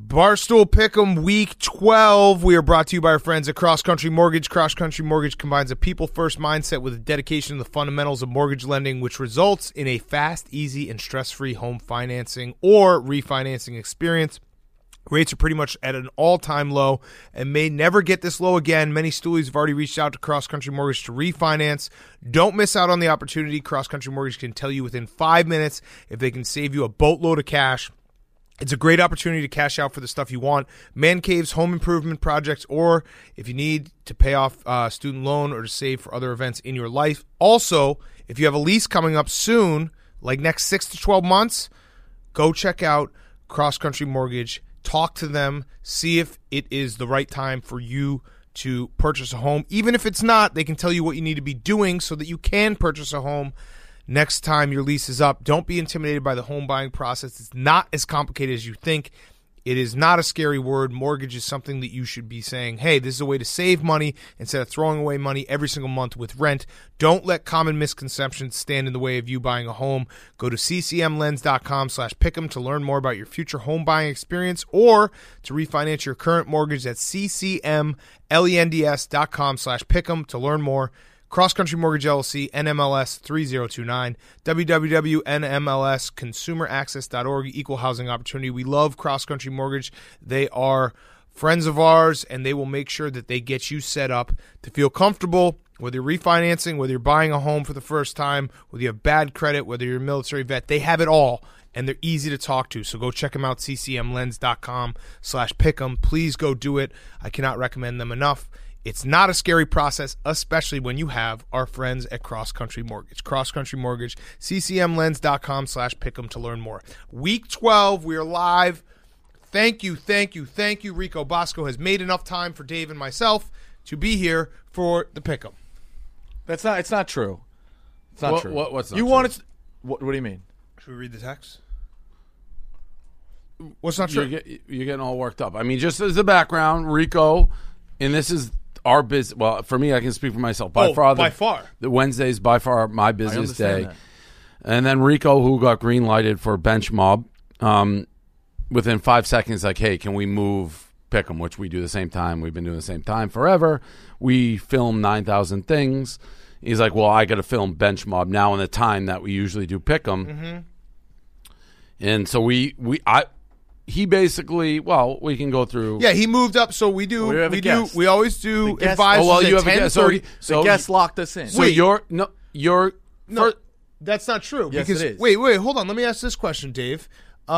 Barstool Pick'em Week 12. We are brought to you by our friends at Cross Country Mortgage. Cross Country Mortgage combines a people-first mindset with a dedication to the fundamentals of mortgage lending, which results in a fast, easy, and stress-free home financing or refinancing experience. Rates are pretty much at an all-time low and may never get this low again. Many stoolies have already reached out to Cross Country Mortgage to refinance. Don't miss out on the opportunity. Cross Country Mortgage can tell you within 5 minutes if they can save you a boatload of cash. It's a great opportunity to cash out for the stuff you want, man caves, home improvement projects, or if you need to pay off a student loan or to save for other events in your life. Also, if you have a lease coming up soon, like next 6 to 12 months, go check out Cross Country Mortgage. Talk to them, see if it is the right time for you to purchase a home. Even if it's not, they can tell you what you need to be doing so that you can purchase a home next time your lease is up. Don't be intimidated by the home buying process. It's not as complicated as you think. It is not a scary word. Mortgage is something that you should be saying, hey, this is a way to save money instead of throwing away money every single month with rent. Don't let common misconceptions stand in the way of you buying a home. Go to ccmlens.com/pick'em to learn more about your future home buying experience or to refinance your current mortgage at ccmlens.com/pick'em to learn more. Cross Country Mortgage LLC, NMLS 3029, www.nmlsconsumeraccess.org, Equal Housing Opportunity. We love Cross Country Mortgage. They are friends of ours, and they will make sure that they get you set up to feel comfortable, whether you're refinancing, whether you're buying a home for the first time, whether you have bad credit, whether you're a military vet. They have it all, and they're easy to talk to. So go check them out, ccmlens.com/pick'em. Please go do it. I cannot recommend them enough. It's not a scary process, especially when you have our friends at Cross Country Mortgage. Cross Country Mortgage, ccmlens.com/pick'em to learn more. Week 12, we are live. Thank you. Rico Bosco has made enough time for Dave and myself to be here for the Pick'em. It's not true. It's not true. What's not you true? wanted to, what do you mean? Should we read the text? What's not true? You're getting all worked up. I mean, just as a background, Rico, and this is our business. Well, for me, I can speak for myself. By far. The Wednesday's by far my busiest day. That. And then Rico, who got green lighted for bench mob, within 5 seconds, like, hey, can we move Pick'em, which we do the same time. We've been doing the same time forever. We film 9,000 things. He's like, well, I got to film bench mob now in the time that we usually do Pick'em. Mm-hmm. And so he basically, well, we can go through. Yeah, he moved up, so we always do advisors you at have a guest. 10:30. So the guest locked us in. So Wait. No, that's not true. Yes, because, it is. Wait, hold on. Let me ask this question, Dave.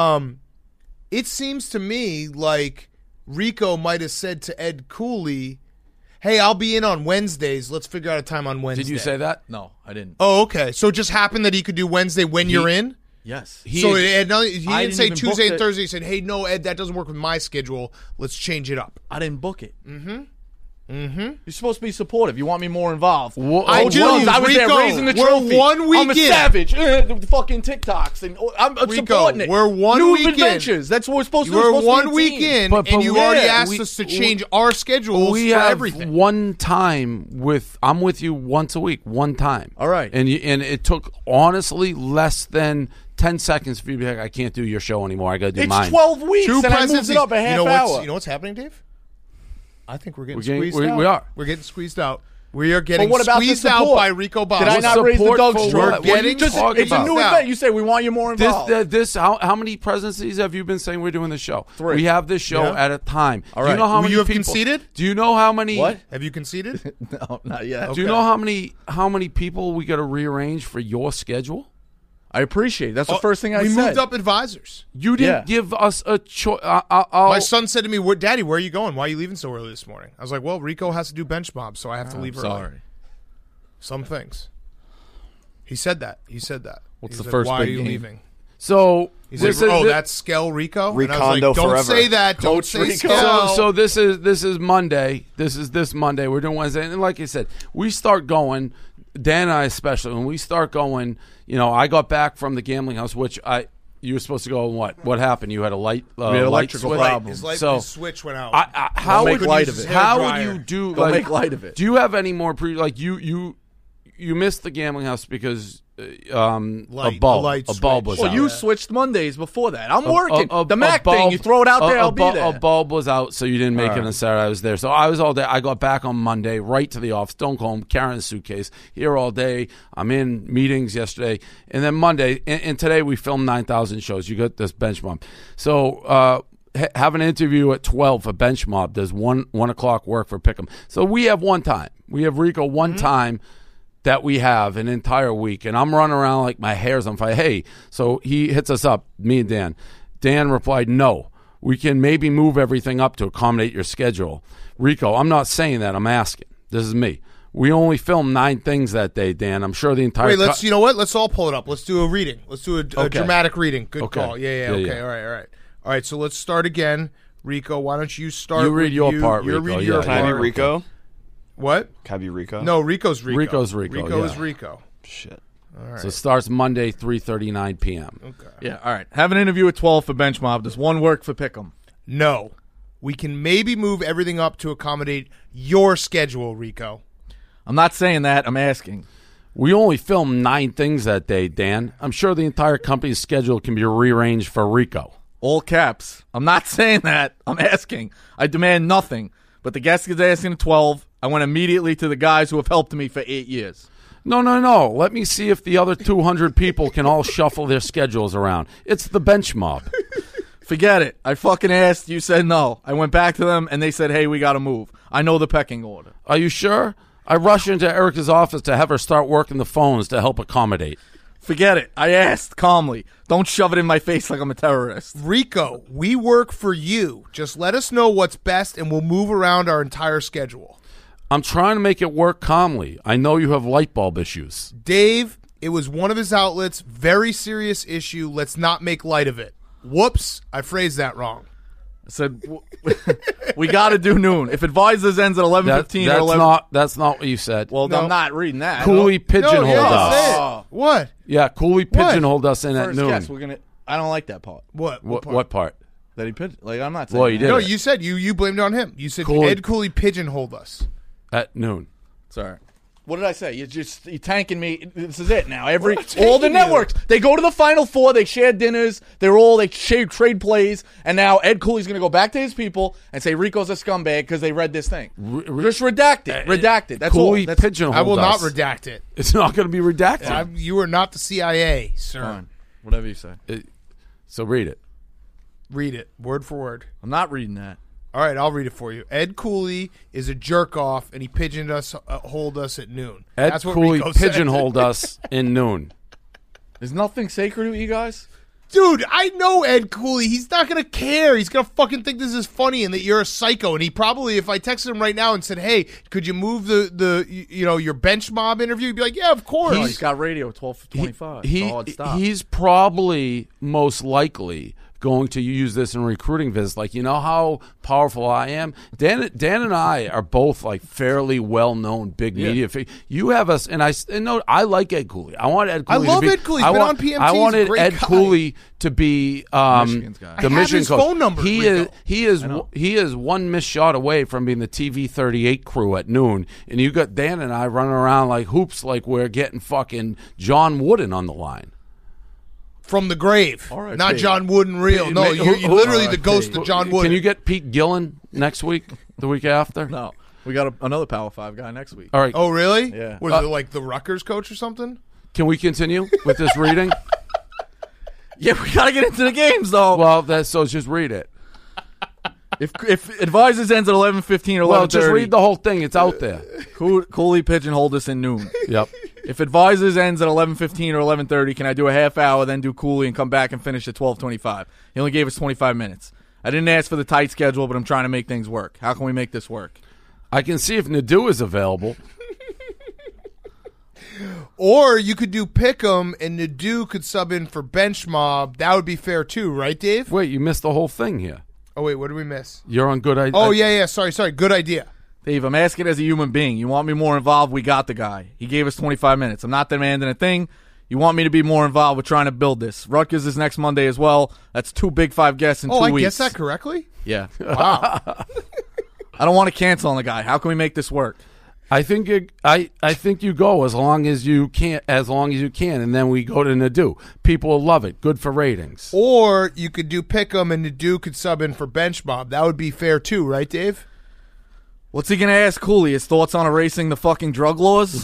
It seems to me like Rico might have said to Ed Cooley, hey, I'll be in on Wednesdays. Let's figure out a time on Wednesday. Did you say that? No, I didn't. Oh, okay. So it just happened that he could do Wednesday when you're in? Yes. He didn't say even Tuesday book and it. Thursday. He said, hey, no, Ed, that doesn't work with my schedule. Let's change it up. I didn't book it. Mm-hmm. You're supposed to be supportive. You want me more involved. I do. I was Rico, there raising the we're trophy. 1 week I'm a in. savage. The fucking TikToks. And I'm Rico, supporting it. we're 1 New week in. adventures. That's what we're supposed to do. We're We're supposed to 1 be a week team. in, But and you already yeah, asked us to change our schedules we for have everything. one time I'm with you once a week, one time. All right. And it took, honestly, less than 10 seconds for you to be like, I can't do your show anymore. I got to do It's mine. 12 weeks, Two and I moved presidencies. it up a half hour. You know what's happening, Dave? I think we're getting getting- squeezed out. we are. We're getting squeezed out. We are getting But what about the squeezed out support? by Rico Bosco. Did I not raise the Support dog's for trophy? what? What are you Getting talking It's a about? new event. You say we want you more involved. How many presidencies have you been saying we're doing this show? 3. We have this show Yeah. at a time. All Do you right. know how Will many you have people, conceded? Do you know how many? What? Have you conceded? No, not yet. Do you know how many people we got to rearrange for your schedule? I appreciate it. That's the first thing I we said. moved up advisors. You didn't Yeah. give us a choice. My son said to me, Daddy, where are you going? Why are you leaving so early this morning? I was like, well, Rico has to do bench mob, so I have to leave early. Sorry. Some things. He said that. What's He the said, first why big are you game? leaving? So He's this like, is that's Skell Rico? And I was like, Recondo don't forever. say that. Don't Coach say Rico. Skell. So this is Monday. This is this Monday. We're doing Wednesday, and like I said, we start going. Dan and I especially, when we start going, I got back from the gambling house, which you were supposed to go. And what happened? You had a light, We had electrical switch? problem. His switch went out. How make would light you, of it. How would Hairdryer. you do? Don't make light of it. Do you have any more you missed the gambling house because a bulb. light A bulb switch. was Well, out. you switched Mondays before that. I'm working. The Mac bulb- thing, you throw it out there, I'll be A there. bulb was out, so you didn't make it right. on Saturday. I was there. So I was all day. I got back on Monday, right to the office. Don't go home, carrying a suitcase. Here all day. I'm in meetings yesterday. And then Monday, and today we filmed 9,000 shows. You got this bench mob. So have an interview at 12 for bench mob. Does 1 o'clock work for Pick'em? So we have one time. We have Rico one time that we have an entire week, and I'm running around like my hair's on fire. Hey, so he hits us up, me and Dan. Dan replied, no, we can maybe move everything up to accommodate your schedule. Rico, I'm not saying that, I'm asking. This is me. We only filmed 9 things that day, Dan. I'm sure the entire... Wait, you know what? Let's all pull it up. Let's do a reading. Let's do a dramatic reading. Good Okay. call. Yeah, okay. Yeah. All right. All right, so let's start again. Rico, why don't you start? You read with your part, You Rico. read your Yeah. Can I be part. Rico? What? Can I be Rico? No, Rico's Rico. Rico's Rico, Rico yeah. is Rico. Shit. So it starts Monday, 3:39 p.m. Okay. Yeah, all right. Have an interview at 12 for bench mob. Does one work for Pick'em? No, we can maybe move everything up to accommodate your schedule, Rico. I'm not saying that. I'm asking. We only filmed 9 things that day, Dan. I'm sure the entire company's schedule can be rearranged for Rico. All caps. I'm not saying that. I'm asking. I demand nothing. But the guest is asking at 12. I went immediately to the guys who have helped me for 8 years. No. Let me see if the other 200 people can all shuffle their schedules around. It's the bench mob. Forget it. I fucking asked. You said no. I went back to them, and they said, hey, we got to move. I know the pecking order. Are you sure? I rushed into Erica's office to have her start working the phones to help accommodate. Forget it. I asked calmly. Don't shove it in my face like I'm a terrorist. Rico, we work for you. Just let us know what's best, and we'll move around our entire schedule. I'm trying to make it work calmly. I know you have light bulb issues. Dave, it was one of his outlets. Very serious issue. Let's not make light of it. Whoops, I phrased that wrong. I said, we got to do noon. If Advisors ends at 11:15 or 11... That's not what you said. Well, No. I'm not reading that. Cooley pigeonholed yeah, us. say it. Oh. What? Yeah, Cooley pigeonholed us in at First noon. guess, we're gonna. I don't like that part. What? What part? That he pigeon. Like I'm not saying. Well, you that. did. No, it. you said you blamed it on him. You said Cooley- Ed Cooley pigeonholed us. At noon. Sorry. What did I say? You're tanking me. This is it now. All the tanking you. networks, they go to the Final Four. They share dinners. They trade plays. And now Ed Cooley's going to go back to his people and say Rico's a scumbag because they read this thing. Just redact it. Redact it. That's Cooley all. That's pigeonholed I will not us. redact it. It's not going to be redacted. You are not the CIA, sir. fine. Whatever you say. So read it. Read it word for word. I'm not reading that. All right, I'll read it for you. Ed Cooley is a jerk off, and he hold us at noon. Ed That's what Cooley Rico said. pigeonholed us in noon. Is nothing sacred to you guys? Dude, I know Ed Cooley. He's not going to care. He's going to fucking think this is funny and that you're a psycho. And he probably, if I texted him right now and said, hey, could you move your bench mob interview, he'd be like, yeah, of course. No, he's got radio at 12:25. It's a hard stop. He's probably most likely going to use this in recruiting visits. Like, you know how powerful I am? Dan and I are both like fairly well-known big media figures. You have us, and I like Ed Cooley. I want Ed Cooley love to be, Ed Cooley. He's been on PMT. I He's a wanted great Ed guy. Cooley to be Michigan's guy. the I have Michigan his coach. phone number, Rico. He is one missed shot away from being the TV 38 crew at noon, and you got Dan and I running around like hoops, like we're getting fucking John Wooden on the line. From the grave. R.I.P. Not John Wooden real. No, you're literally the ghost of John Wooden. Can you get Pete Gillen next week, the week after? No, we got another Power 5 guy next week. All right. Oh, really? Yeah. Was it like the Rutgers coach or something? Can we continue with this reading? Yeah, we got to get into the games though. Well, so just read it. If Advisors ends at 11:15 or 11:30, Well, just read the whole thing. It's out there. Cooley pigeonholed us in noon. Yep. If Advisors ends at 11:15 or 11:30, can I do a half hour, then do Cooley and come back and finish at 12:25? He only gave us 25 minutes. I didn't ask for the tight schedule, but I'm trying to make things work. How can we make this work? I can see if Nadeau is available. Or you could do Pick'em and Nadeau could sub in for bench mob. That would be fair too, right, Dave? Wait, you missed the whole thing here. Oh, wait, what did we miss? You're on good idea. Oh, yeah. Sorry. Good idea. Dave, I'm asking as a human being. You want me more involved? We got the guy. He gave us 25 minutes. I'm not demanding a thing. You want me to be more involved with trying to build this. Rutgers is next Monday as well. That's 2 Big 5 guests in 2 I weeks. guessed that correctly? Yeah. Wow. I don't want to cancel on the guy. How can we make this work? I think you go as long as you can, and then we go to Nadu. People will love it. Good for ratings. Or you could do Pick'em and Nadu could sub in for Bench Mob. That would be fair too, right, Dave? What's he gonna ask Cooley? His thoughts on erasing the fucking drug laws?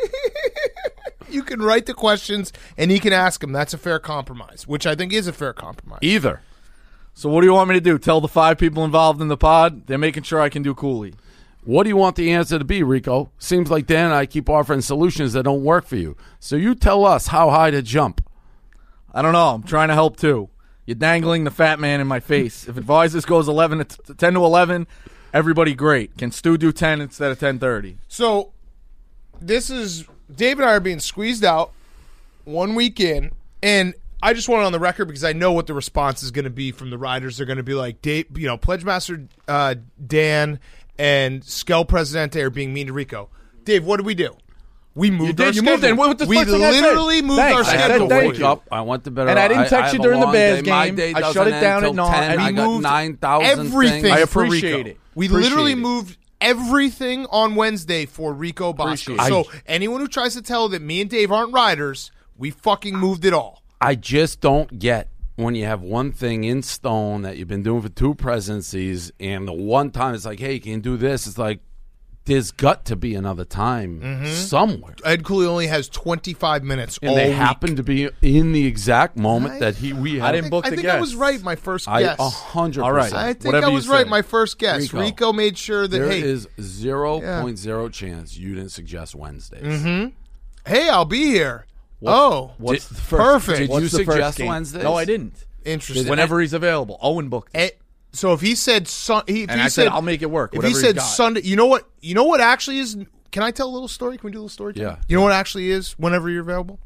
You can write the questions and he can ask them. That's a fair compromise, which I think is a fair compromise. Either. So what do you want me to do? Tell the 5 people involved in the pod? They're making sure I can do Cooley. What do you want the answer to be, Rico? Seems like Dan and I keep offering solutions that don't work for you. So you tell us how high to jump. I don't know. I'm trying to help too. You're dangling the fat man in my face. If Advisors goes 10 to 11, everybody great. Can Stu do 10 instead of 10:30? So this is Dave and I are being squeezed out 1 week in, and I just want it on the record because I know what the response is going to be from the riders. They're going to be like, Dave, Pledge Master Dan and Skel Presidente are being mean to Rico. Dave, what did we do? We moved our schedule. Moved in. What the we first thing I said? literally moved Thanks. our I said schedule. thank you. I went to bed. And I didn't text you during the Bears game. I shut it down at 9. I got moved 9,000 everything. things. I for appreciate Rico. it. We Appreciate literally it. moved everything on Wednesday for Rico Bosco. Appreciate So it. anyone who tries to tell that me and Dave aren't riders, we fucking moved it all. I just don't get when you have one thing in stone that you've been doing for 2 presidencies, and the one time it's like, hey, can you do this? It's like, there's got to be another time somewhere. Ed Cooley only has 25 minutes And all they week. happen to be in the exact moment that we had. I didn't book I the think I guest. was right my first I guess. 100%. All right. I think Whatever I you was right say. my first guess. Rico made sure that, There hey, is 0.0 chance you didn't suggest Wednesdays. hey, I'll be here. What's the first? perfect. Did What's you the first suggest game? Wednesdays? No, I didn't. Interesting. Whenever he's available. Owen booked it. So if he said I said, I'll make it work, If whatever he he's said got. Sunday, you know what actually is? Can I tell a little story? Can we do a little story time? Yeah. You know what actually is? Whenever you're available,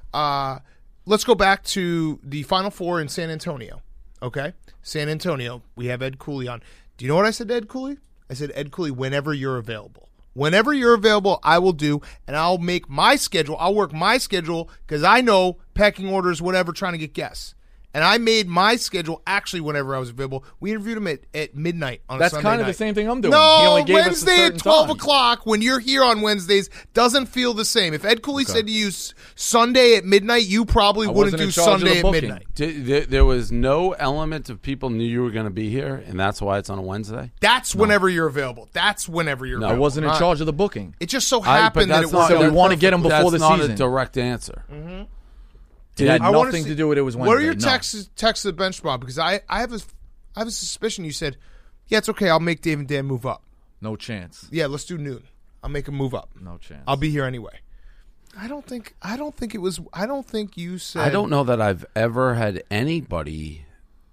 let's go back to the Final Four in San Antonio. Okay, San Antonio. We have Ed Cooley on. Do you know what I said to Ed Cooley? I said, Ed Cooley, whenever you're available. Whenever you're available, I will do, and I'll make my schedule. I'll work my schedule because I know pecking orders, whatever, trying to get guests. And I made my schedule actually whenever I was available. We interviewed him at midnight on a That's Sunday kind of night. the same thing I'm doing. No, He only gave us a Wednesday certain at 12 time. o'clock when you're here on Wednesdays doesn't feel the same. If Ed Cooley said to you Sunday at midnight, you probably wouldn't wasn't in do charge of the Sunday at booking. midnight. There was no element of people knew you were going to be here, and that's why it's on a Wednesday? That's whenever you're available. That's whenever you're No. available. I wasn't in Not- charge of the booking. It just so But happened that that's it worked not- So we out want to get him That's before the not season. a direct answer. It had I wanna nothing see- to do with it was Wednesday. What are your No. texts to the bench mob? Because I have a suspicion you said, yeah, it's okay. I'll make Dave and Dan move up. No chance. Yeah, let's do noon. I'll make them move up. No chance. I'll be here anyway. I don't think it was. I don't think you said. I don't know that I've ever had anybody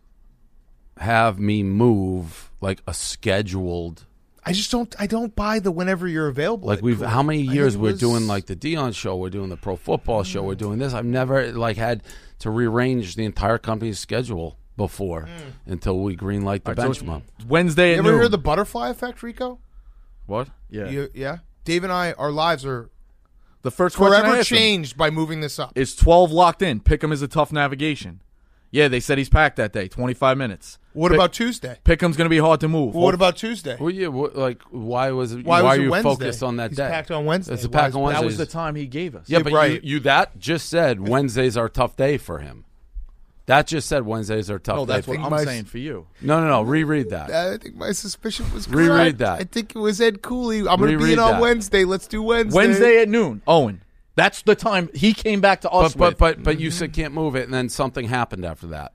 have me move like a scheduled. I just don't. I don't buy the whenever you're available. Like Cool. how many I years think it we're was- doing like the Dion show, we're doing the Pro Football show, we're doing this. I've never like had to rearrange the entire company's schedule before until we greenlight the bench mob. Wednesday You at ever noon. hear the butterfly effect, Rico? What? Yeah. Yeah. Dave and I, our lives are The first question I forever asked him changed by moving this up. is 12 locked in. Pick'em is a tough navigation. Yeah, they said he's packed that day, 25 minutes. What about Tuesday? Pick'em's going to be hard to move. What about Tuesday? Well, yeah, like why was Why was are it you Wednesday? focused on that He's day? packed on Wednesday. It's a Why pack is- on Wednesday. That was the time he gave us. Yeah, but right. you that just said Wednesdays are a tough day for him. That just said Wednesdays are a tough No, day. that's for what him. I'm my- saying for you. No. Reread that. I think my suspicion was correct. Reread that. I think it was Ed Cooley. I'm going to be Reread in on that. Wednesday. Let's do Wednesday. Wednesday at noon. Owen. That's the time he came back to us with. But you said can't move it, and then something happened after that.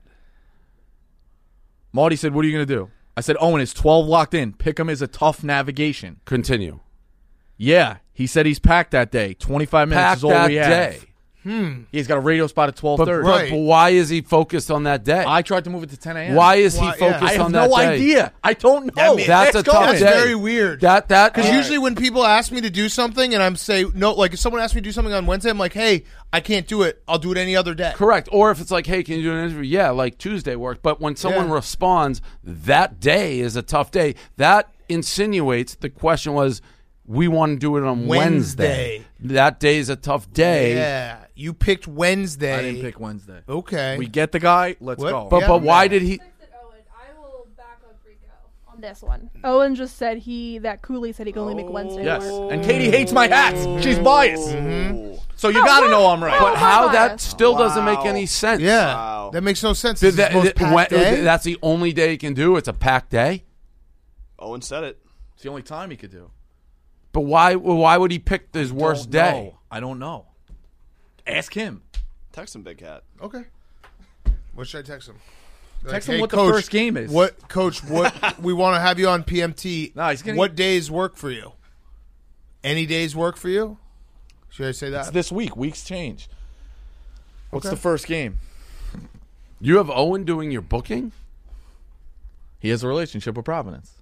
Marty said, what are you going to do? I said, Owen, is 12 locked in. Pick'em is a tough navigation. Continue. Yeah. He said he's packed that day. 25 minutes Pack is all that we have. day. He's got a radio spot at 12:30. Right. But why is he focused on that day? I tried to move it to 10 a.m. Why is he Why- yeah. focused I have on that no day? idea. I don't know. That's a Ask tough Owen. That's day. very weird. That Because usually when people ask me to do something and I'm say no, like if someone asks me to do something on Wednesday, I'm like, hey, I can't do it. I'll do it any other day. correct. Or if it's like, hey, can you do an interview? Yeah, like Tuesday worked. But when someone Yeah. responds, that day is a tough day. That insinuates the question was, we want to do it on Wednesday. That day is a tough day. Yeah, you picked Wednesday. I didn't pick Wednesday. Okay. We get the guy. Let's What? go. But Yeah. why did he? Texted Owen, I will back up Rico on this one. Owen just said that Cooley said he can only make Wednesday Yes. work. And Katie hates my hats. She's biased. So you got to know I'm right. But how that biased. still doesn't make any sense. Yeah, Wow. that makes no sense. This is the most packed When- day. that's the only day he can do. It's a packed day. Owen said it. It's the only time he could do. But why would he pick his worst day? I don't know. Ask him. Text him, Big Cat. Okay. What should I text him? Text Like, him hey, what Coach, the first game is. What, Coach? What we want to have you on PMT? No, he's gonna- What days work for you? Any days work for you? Should I say that? It's this week. Weeks change. What's Okay. the first game? You have Owen doing your booking? He has a relationship with Providence.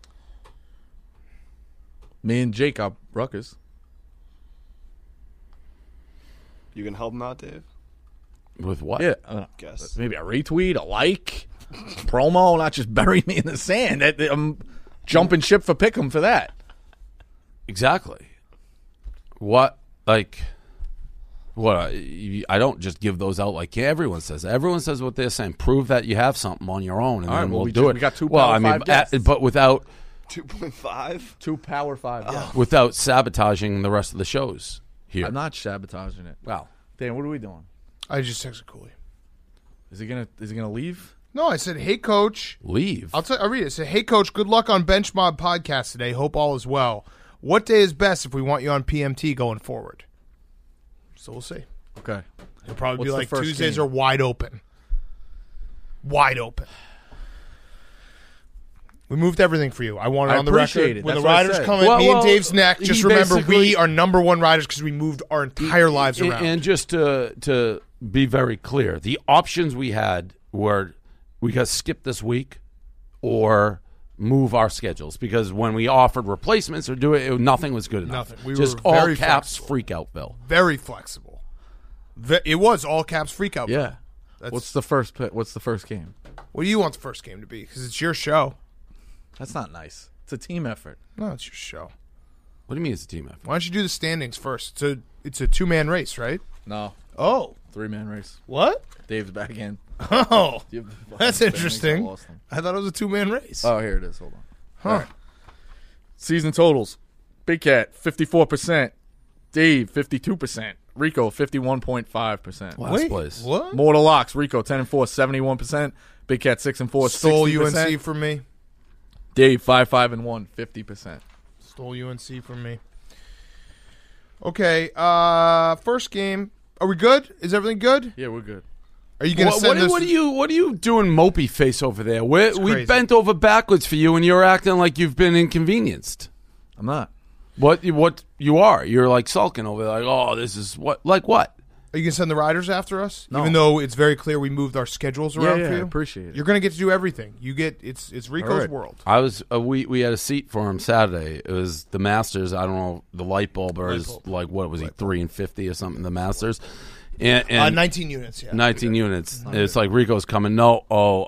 Me and Jacob Ruckus. You can help him out, Dave? With what? Yeah. Guess. Maybe a retweet, a like, promo, not just bury me in the sand. I'm jumping ship for Pick'em for that. Exactly. What? Like, what? I don't just give those out like everyone says. Everyone says what they're saying. Prove that you have something on your own, and All right, then well, we'll we do just- it. we got two well, Power I mean, Five guests. but without 2.5? 2 Power 5. Yeah. without sabotaging the rest of the shows here. I'm not sabotaging it. Wow. Dan, what are we doing? I just texted Cooley. Is he gonna leave? No, I said, hey, Coach. Leave. I'll read it. It said, hey, Coach, good luck on Bench Mob podcast today. Hope all is well. What day is best if we want you on PMT going forward? So we'll see. Okay. It'll probably What's be the like first Tuesdays game? are wide open. Wide open. We moved everything for you. I want it I on the appreciate record. it. When That's the what I riders said. come at Well, me and well, Dave's neck, just he remember basically- we are number one riders because we moved our entire lives around. And just to be very clear, the options we had were we got skip this week or move our schedules because when we offered replacements or do it, nothing was good enough. Nothing. We just were all very caps flexible. freak out, Bill. Very flexible. It was all caps freak out. Yeah. That's- What's the first game? What do you want the first game to be? Because it's your show. That's not nice. It's a team effort. No, it's your show. What do you mean it's a team effort? Why don't you do the standings first? It's a two-man race, right? No. Oh. 3-man race. What? Dave's back in. Oh. Do you have the fucking That's standings? I interesting. lost them. I thought it was a two-man race. Oh, here it is. Hold on. Huh. All right. Season totals. Big Cat, 54%. Dave, 52%. Rico, 51.5%. Last Wait, place. what? Mortal Locks, Rico, 10-4, 71%. Big Cat, 6-4, Stole 60%. UNC from me. Dave, 5-1, 50%. Stole UNC from me. Okay, first game. Are we good? Is everything good? Yeah, we're good. Are you going to send this? What are you doing, mopey face over there? We crazy. bent over backwards for you, and you're acting like you've been inconvenienced. I'm not. What you are? You're like sulking over there, like, oh, this is what? Like what? Are you going to send the riders after us? No. Even though it's very clear we moved our schedules around Yeah, for I you? appreciate it. You're going to get to do everything. You get it's Rico's All right. world. I was we had a seat for him Saturday. It was the Masters. I don't know the light bulb or is like what was he 350 or something? The Masters, and 19 units, yeah. 19 units. It's like Rico's coming. No,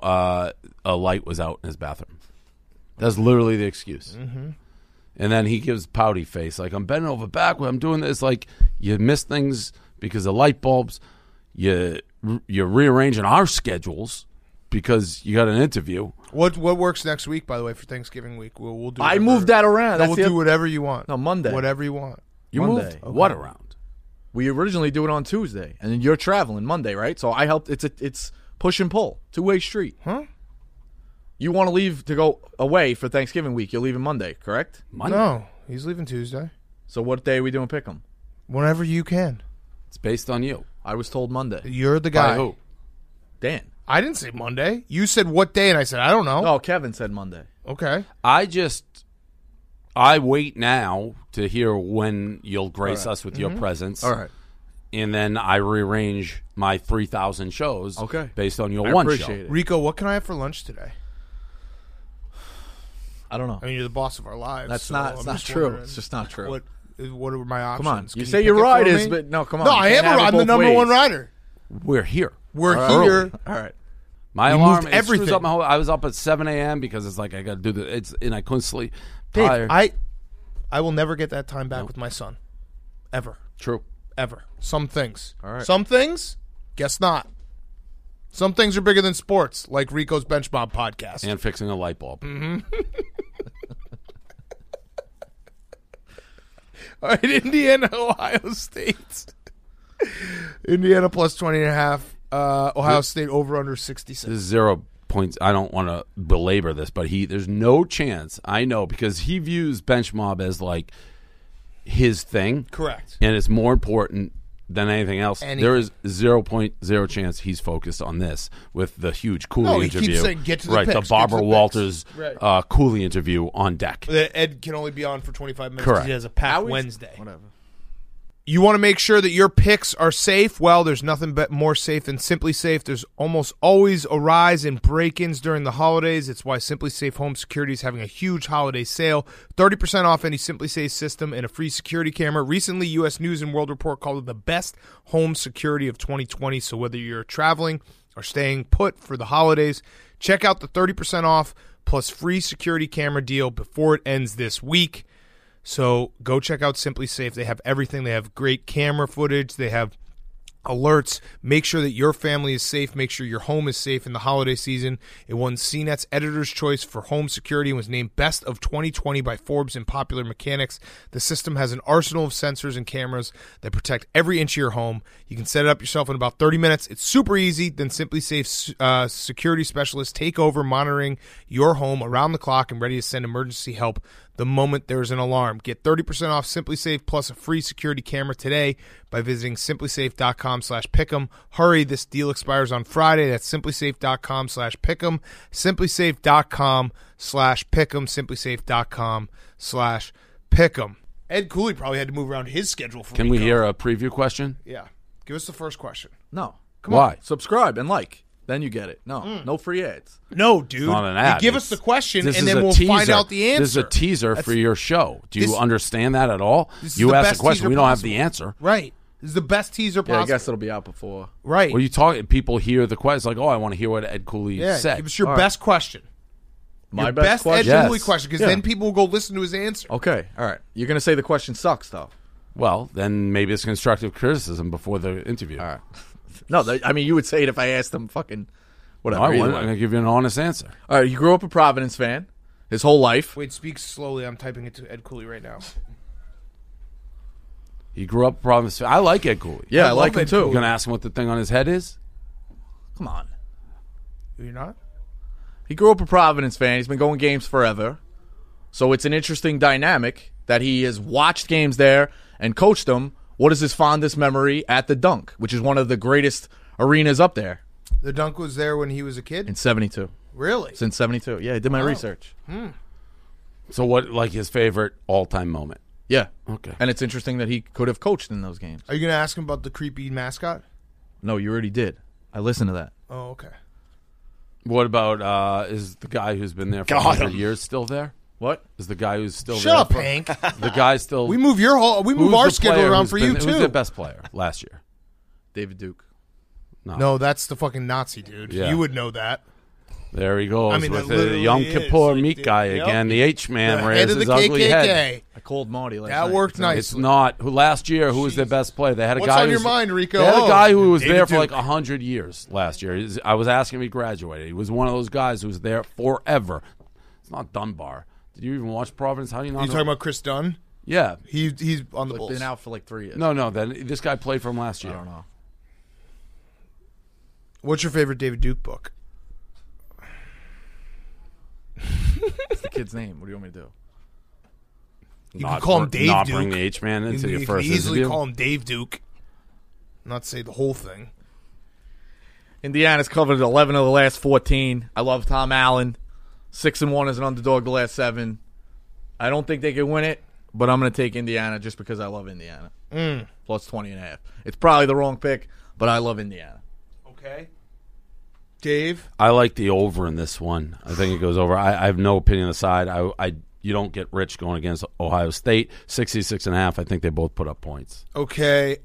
a light was out in his bathroom. That's literally the excuse. Mm-hmm. And then he gives pouty face, like I'm bending over backward. I'm doing this. Like you miss things because of light bulbs. You're rearranging our schedules because you got an interview. What works next week, by the way, for Thanksgiving week? We'll do. I whatever- moved that around. No, That's we'll the do whatever you want. No, Monday. Whatever you want. You Monday. moved what around? We originally do it on Tuesday, and then you're traveling Monday, right? So I helped. It's push and pull, two-way street. Huh? You want to leave to go away for Thanksgiving week? You're leaving Monday, correct? Monday. No, he's leaving Tuesday. So what day are we doing Pick'em? Whenever you can. It's based on you. I was told Monday. You're the By guy. who? Dan. I didn't say Monday. You said what day, and I said I don't know. Oh, Kevin said Monday. Okay. I wait now to hear when you'll grace us with your presence. All right. And then I rearrange my 3,000 shows Okay. based on your I one appreciate show. it. Rico, what can I have for lunch today? I don't know. I mean, you're the boss of our lives. That's so not. I'm It's not just true. wondering It's just not true. What are my options? Come on. Can You say pick your it for ride is, me? but no, come on. No, You I can't am. have it I'm the both number ways. one rider. We're here. We're All right. here. All right. My We alarm moved it screws everything. up my whole. I was up at 7 a.m. because it's like I got to do the. And I couldn't sleep. Dave, Tired. I will never get that time back with my son. Ever. True. Ever. Some things. All right. Some things, guess not. Some things are bigger than sports, like Rico's Bench Mob podcast. And fixing a light bulb. All right, Indiana, Ohio State. Indiana plus 20.5. Ohio State over under 66. This is 0 points. I don't want to belabor this, but there's no chance. I know because he views Bench Mob as like his thing. Correct. And it's more important than anything else. Anything. There is 0.0 chance he's focused on this with the huge Cooley No, he interview. keeps saying, "Get to the right, picks, the get Barbara to the Walters picks." Right. Cooley interview on deck. Ed can only be on for 25 minutes because Correct. he has a packed Wednesday. Whatever. You want to make sure that your picks are safe? Well, there's nothing more safe than Simply Safe. There's almost always a rise in break-ins during the holidays. It's why Simply Safe Home Security is having a huge holiday sale. 30% off any Simply Safe system and a free security camera. Recently, U.S. News & World Report called it the best home security of 2020. So whether you're traveling or staying put for the holidays, check out the 30% off plus free security camera deal before it ends this week. So go check out Simply Safe. They have everything. They have great camera footage. They have alerts. Make sure that your family is safe. Make sure your home is safe in the holiday season. It won CNET's Editor's Choice for Home Security and was named Best of 2020 by Forbes and Popular Mechanics. The system has an arsenal of sensors and cameras that protect every inch of your home. You can set it up yourself in about 30 minutes. It's super easy. Then Simply Safe security specialists take over monitoring your home around the clock and ready to send emergency help the moment there's an alarm. Get 30% off Simply Safe plus a free security camera today by visiting simplysafe.com/pick'em. Hurry, this deal expires on Friday. That's simplysafe.com/pick'em. Simplysafe.com/pick'em. Simplysafe.com/pick'em. Ed Cooley probably had to move around his schedule for Can we Rico. hear a preview question? Yeah. Give us the first question. No. Why? Subscribe and like. Then you get it. No. No free ads. No, dude. It's not an ad. You give us the question, This and is then a we'll teaser. find out the answer. This is a teaser for your show. Do you This- understand that at all? This is You the ask best the question. teaser We don't have possible. the answer. Right. This is the best teaser Yeah, possible. I guess it'll be out before. Right. What are you talking? People hear the question like, "Oh, I want to hear what Ed Cooley Yeah, said." give us your All right. best question. My Your best question? Ed Yes. Cooley question, because Yeah. then people will go listen to his answer. Okay. All right. You're going to say the question sucks, though. Well, then maybe it's constructive criticism before the interview. All right. No, I mean, you would say it if I asked him fucking whatever. I Either want. way. I'm going to give you an honest answer. All right. You grew up a Providence fan his whole life. Wait, speak slowly. I'm typing it to Ed Cooley right now. He grew up Providence. I like Ed Cooley. Yeah, I love like him Ed too. You're going to ask him what the thing on his head is? Come on. You're not? He grew up a Providence fan. He's been going games forever. So it's an interesting dynamic that he has watched games there and coached them. What is his fondest memory at the Dunk, which is one of the greatest arenas up there The Dunk was there when he was a kid? in 72. Really? Since 72. Yeah, I did my Wow. research. So what? Like his favorite all-time moment? Yeah. Okay. And it's interesting that he could have coached in those games. Are you going to ask him about the creepy mascot? No, you already did. I listened to that. Oh, okay. What about is the guy who's been there for Got 100 him. years still there? What? Is the guy who's still Shut there? up, for- Hank. The guy still. We move Who's our the schedule player around who's for you, been- too. Who's the best player last year? David Duke. No, that's the fucking Nazi, dude. Yeah. You would know that. There he goes I mean, with that the literally Yom is, Kippur like, meat guy yep. again. The H-man The raised head of his the ugly head. KKK. I called Marty last That night. worked nice. It's not. Who last year? Who was their best player? They had a What's guy. on your who's- mind, Rico? They had Oh, a guy who was David there for Duke. like 100 years last year. I was asking if he graduated. He was one of those guys who was there forever. It's not Dunbar. Did you even watch Providence? How do you not You know? talking about Chris Dunn? Yeah. He's on the Like, Bulls. been out for like 3 years. No. This guy played for him last I year. don't know. What's your favorite David Duke book? What's the kid's name? What do you want me to do? You can call him Dave Not Duke. bring the H-man into You your can first easily interview. call him Dave Duke. Not say the whole thing. Indiana's covered 11 of the last 14. I love Tom Allen. 6-1 as an underdog the last 7. I don't think they can win it, but I'm going to take Indiana just because I love Indiana. Plus 20.5. It's probably the wrong pick, but I love Indiana. Okay. Dave? I like the over in this one. I think it goes over. I have no opinion on the side. You don't get rich going against Ohio State. 66.5. I think they both put up points. Okay.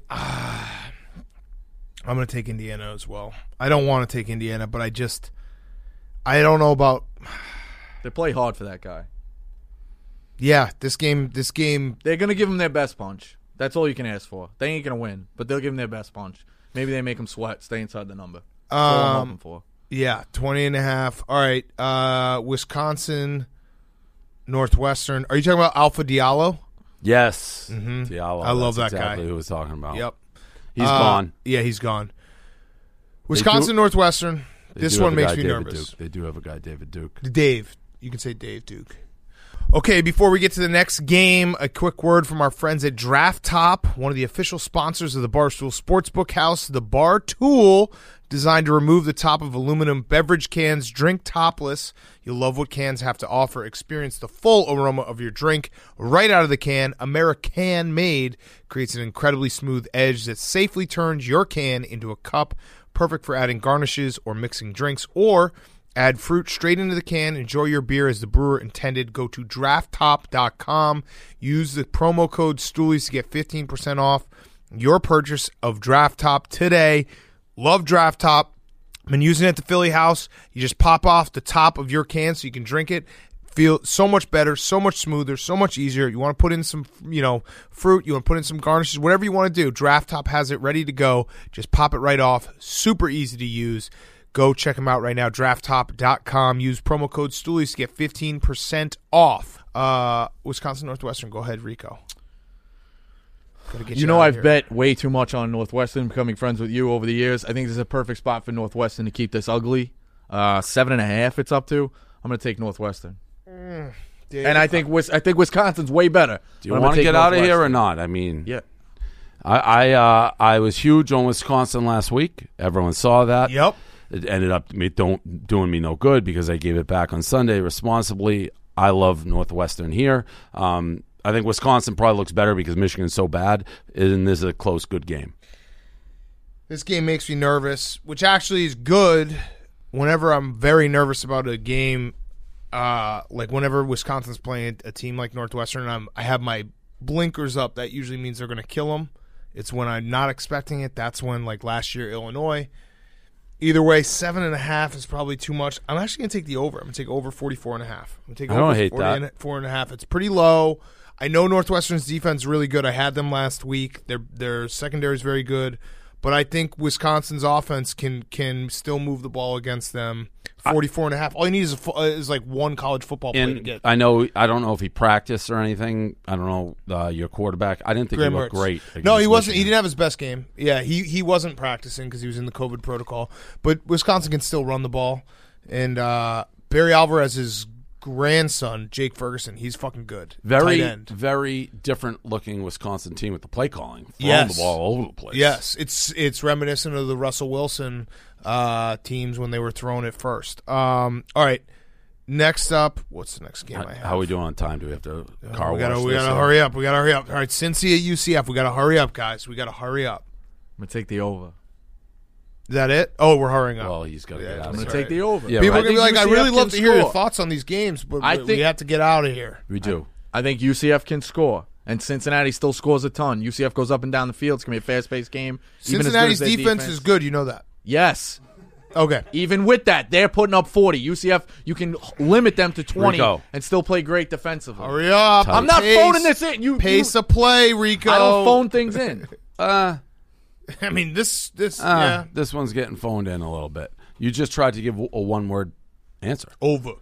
I'm going to take Indiana as well. I don't want to take Indiana, but I don't know about. They play hard for that guy. Yeah, this game. They're going to give him their best punch. That's all you can ask for. They ain't going to win, but they'll give him their best punch. Maybe they make him sweat, stay inside the number. That's all I'm hoping for. Yeah, 20.5. All right, Wisconsin, Northwestern. Are you talking about Alpha Diallo? Yes. Mhm. Diallo. I love That's that guy. exactly who I was talking about. Yep. He's gone. Yeah, he's gone. Wisconsin, Northwestern. They This do one have a makes guy, me David nervous. Duke. They do have a guy, David Duke. Dave. You can say Dave Duke. Okay, before we get to the next game, a quick word from our friends at Draft Top, one of the official sponsors of the Barstool Sportsbook House. The Bar Tool, designed to remove the top of aluminum beverage cans. Drink topless. You'll love what cans have to offer. Experience the full aroma of your drink right out of the can. American made creates an incredibly smooth edge that safely turns your can into a cup, perfect for adding garnishes or mixing drinks, or add fruit straight into the can. Enjoy your beer as the brewer intended. Go to drafttop.com. Use the promo code Stoolies to get 15% off your purchase of Draft Top today. Love Draft Top. I've been using it at the Philly house. You just pop off the top of your can so you can drink it. Feel so much better, so much smoother, so much easier. You want to put in some, fruit. You want to put in some garnishes, whatever you want to do. Draft Top has it ready to go. Just pop it right off. Super easy to use. Go check them out right now, drafttop.com. Use promo code Stoolies to get 15% off. Wisconsin, Northwestern. Go ahead, Rico. Gotta get out of I've here. bet way too much on Northwestern, becoming friends with you over the years. I think this is a perfect spot for Northwestern to keep this ugly. 7.5 it's up to. I'm going to take Northwestern. Dave, And I think Wisconsin's way better. Do you want to get out of here or not? I mean, Yeah. I was huge on Wisconsin last week. Everyone saw that. Yep. It ended up doing me no good because I gave it back on Sunday responsibly. I love Northwestern here. I think Wisconsin probably looks better because Michigan's so bad, and this is a close, good game. This game makes me nervous, which actually is good. Whenever I'm very nervous about a game, like whenever Wisconsin's playing a team like Northwestern, and I have my blinkers up, that usually means they're going to kill them. It's when I'm not expecting it. That's when, like last year, Illinois. Either way, 7.5 is probably too much. I'm actually going to take the over. I'm going to take over 44.5. I'm going to take I over don't hate that. 4.5. It's pretty low. I know Northwestern's defense is really good. I had them last week. Their secondary is very good. But I think Wisconsin's offense can still move the ball against them. 44.5. All you need is like one college football play to And get. I don't know if he practiced or anything. I don't know your quarterback. I didn't think Graham he looked Mertz. great. No, he against wasn't. He Michigan. didn't have his best game. Yeah, he wasn't practicing because he was in the COVID protocol. But Wisconsin can still run the ball. And Barry Alvarez's grandson, Jake Ferguson, he's fucking good. Very, Tight end. very different looking Wisconsin team with the play calling. Throwing Yes. the ball all over the place. Yes, it's reminiscent of the Russell Wilson teams when they were throwing it first. All right, next up, what's the next game I have? How are we doing on time? Do we have to car we gotta wash this, or- hurry up. We gotta hurry up. All right, Cincy at UCF. We gotta hurry up, guys. We gotta hurry up. I'm going to take the over. Is that it? Oh, we're hurrying up. Well, he's got to get out I'm of going here. to take the over. Yeah, People right. are gonna be like, I UCF really love can to hear your score. thoughts on these games, but I we think- have to get out of here. We do. I think UCF can score. And Cincinnati still scores a ton. UCF goes up and down the field. It's going to be a fast-paced game. Even as good Cincinnati's as their defense is good. You know that. Yes. Okay. Even with that, they're putting up 40. UCF, you can limit them to 20 Rico. and still play great defensively. Hurry up. I'm not Pace- phoning this in. You Pace of play, Rico. I don't phone things in. I mean, this yeah. This one's getting phoned in a little bit. You just tried to give a one-word answer. Over.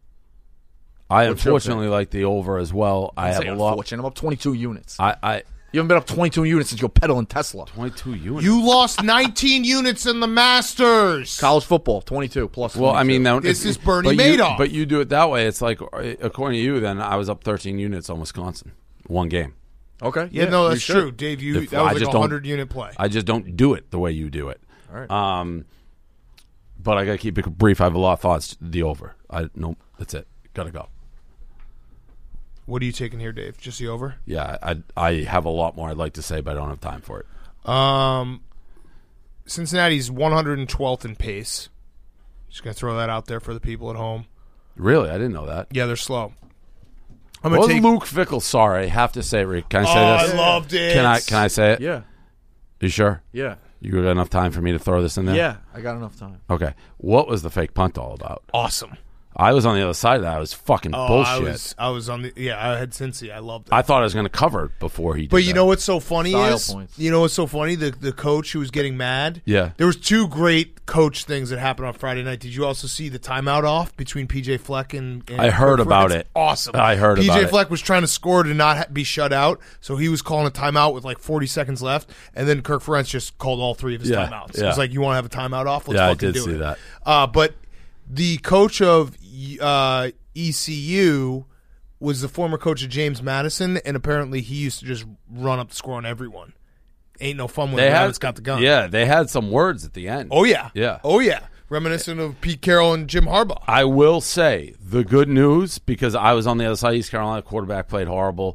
I What's your unfortunately like the over as well. I have Say a lot. unfortunate. I'm up 22 units. I You haven't been up 22 units since you're peddling Tesla. 22 units. You lost 19 units in the Masters. College football, 22 plus. Well, I 22. mean, now This it's- is Bernie but you- Madoff. But you do it that way. It's like, according to you, then I was up 13 units on Wisconsin. One game. okay. Yeah, no, you that's should. true, Dave. If- That I was like just a don't- 100-unit play. I just don't do it the way you do it. All right. But I got to keep it brief. I have a lot of thoughts. The over. Nope. That's it. Got to go. What are you taking here, Dave? Just the over? Yeah, I have a lot more I'd like to say, but I don't have time for it. Cincinnati's 112th in pace. Just going to throw that out there for the people at home. Really? I didn't know that. Yeah, they're slow. I'm Well, going to take... Luke Fickell. Sorry, I have to say it, Rick. Can I say I this? loved it. Can I say it? Yeah. You sure? Yeah. You got enough time for me to throw this in there? Yeah. I got enough time. Okay. What was the fake punt all about? Awesome. I was on the other side of that. I was fucking bullshit. I was on the I had Cincy. I loved it. I thought I was going to cover it before he did. But you that. know what's so funny Style is points. you know what's so funny the coach who was getting mad. Yeah. There was two great coach things that happened on Friday night. Did you also see the timeout off between PJ Fleck and I heard Kirk about Ferentz? it. Awesome. I heard about PJ it. Fleck was trying to score to not be shut out, so he was calling a timeout with like 40 seconds left, and then Kirk Ferentz just called all three of his Yeah, timeouts. yeah. It was like, you want to have a timeout off? Let's Yeah, I fucking did do see it. that. But the coach of ECU was the former coach of James Madison, and apparently he used to just run up the score on everyone. Ain't no fun when Rabbit's got the gun. Yeah, they had some words at the end. Oh, yeah. Yeah. Oh, yeah. Reminiscent of Pete Carroll and Jim Harbaugh. I will say the good news, because I was on the other side. East Carolina quarterback played horrible.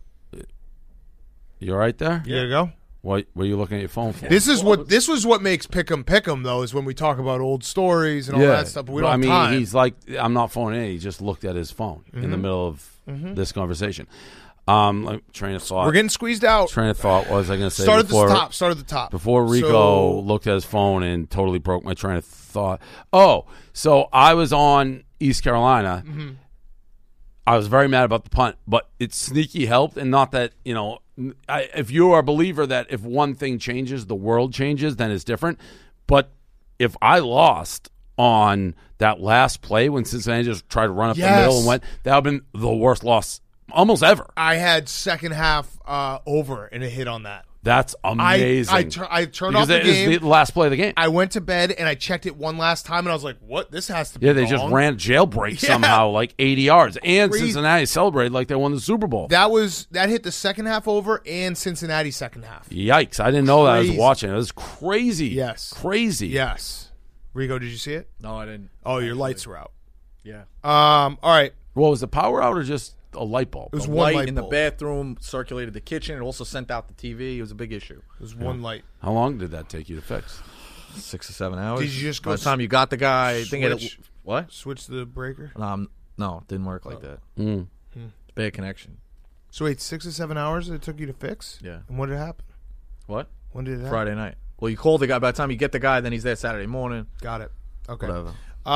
You all right there? You gotta go? What are you looking at your phone for? This was what makes Pick'em though, is when we talk about old stories and all that stuff. But we don't have time. he's like, I'm not phoning in. He just looked at his phone in the middle of this conversation. Train of thought. We're getting squeezed out. Train of thought. What was I going to say? Start at the top. Before Rico So- looked at his phone and totally broke my train of thought. Oh, so I was on East Carolina. Mm-hmm. I was very mad about the punt, but it sneaky helped, and not that, if you are a believer that if one thing changes, the world changes, then it's different. But if I lost on that last play when Cincinnati just tried to run up the middle and went, that would have been the worst loss almost ever. I had second half over and a hit on that. That's amazing. I turned because off the it was game. the last play of the game. I went to bed and I checked it one last time, and I was like, "What? This has to be Yeah, they wrong." just ran jailbreak Yeah. somehow, like 80 yards. And Crazy. Cincinnati celebrated like they won the Super Bowl. That hit the second half over and Cincinnati second half. Yikes. I didn't know that. I was Crazy. watching. It was crazy. Yes. Crazy. Yes. Rico, did you see it? No, I didn't. Oh, your lights were out. Yeah. All right. Well, was the power out or just a light bulb? It was The one light light in the bulb. bathroom circulated the kitchen. It also sent out the TV. It was a big issue. It was one light. How long did that take you to fix? 6 or 7 hours. Did you just go By the time you got the guy, I think switch? what? Switch the breaker. No, it didn't work like that. Mm. It's bad connection. So wait, 6 or 7 hours it took you to fix? Yeah. And when did it happen? What? When did it happen? Friday night. Well, you call the guy. By the time you get the guy, then he's there Saturday morning. Got it. Okay. Whatever.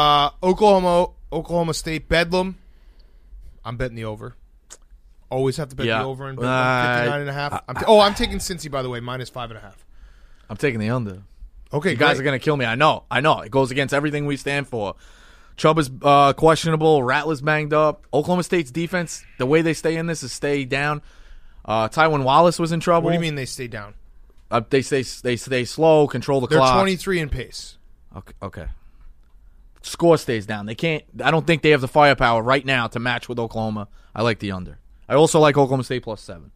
Oklahoma State, Bedlam. I'm betting the over. Always have to bet the over and bet 59.5. I'm taking Cincy, by the way, minus 5.5. I'm taking the under. Okay, You guys great. are going to kill me. I know. It goes against everything we stand for. Chubb is questionable. Rattler's banged up. Oklahoma State's defense, the way they stay in this is stay down. Tywin Wallace was in trouble. What do you mean they stay down? They stay slow, control the They're clock. 23 in pace. Okay. Score stays down. They can't. I don't think they have the firepower right now to match with Oklahoma. I like the under. I also like Oklahoma State plus 7.